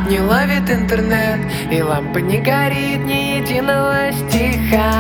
Не ловит интернет, и лампа не горит ни единого стиха.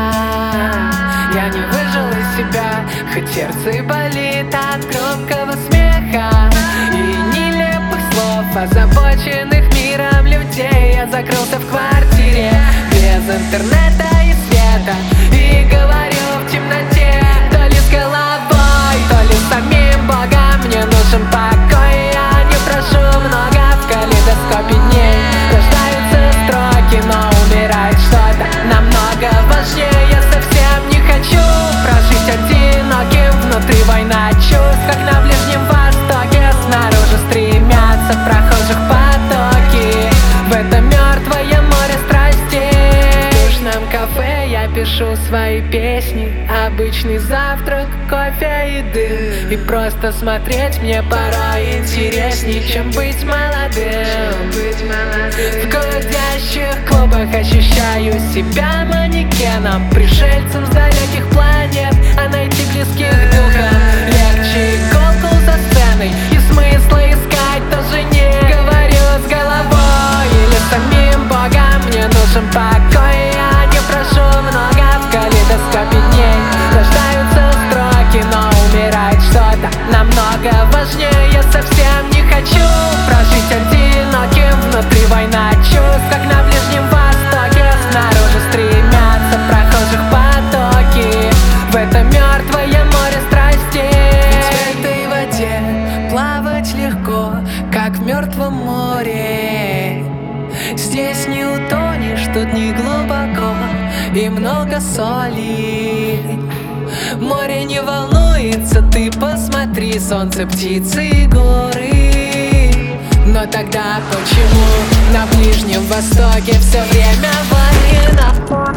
Я не выжил из себя, хоть сердце и болит от громкого смеха и нелепых слов, озабоченных миром людей. Я закрылся в квартире без интернета и света и говорю в темноте, то ли с головой, то ли с самим Богом. Мне нужен покой, я не прошу много. В калейдоскопе дней рождаются строки, но умирает что-то намного важнее. Я совсем не хочу прожить одиноким. Внутри война чувств, как на Ближнем Востоке. Снаружи стремятся прохожих потоки в это мертвое море страстей. В душном кафе я пишу свои песни. Обычный завтрак, кофе и дым. И просто смотреть мне порой интересней, чем быть молодым. В гудящих клубах ощущаю себя манекеном, пришельцем с далеких планет, а найти близких духом легче иголку за сценой, и смысла искать тоже не. Говорю с головой или самим Богом. Мне нужен покой, я не прошу много. В калейдоскопе дней рождаются строки, но умирает что-то намного важнее. Я совсем не хочу прожить одиноким. Внутри война чувств, как на Ближнем Востоке. Снаружи стремятся прохожих потоки в это мертвое море страстей. Ведь в этой воде плавать легко, как в мертвом море. Здесь не утонешь, тут не глубоко и много соли. Море не волнуется, ты посмотри, солнце, птицы и горы. Но тогда почему на Ближнем Востоке все время война?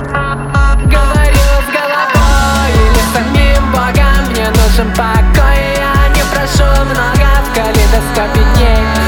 Говорю с головой или самим Богом. Мне нужен покой, я не прошу много. В калейдоскопе дней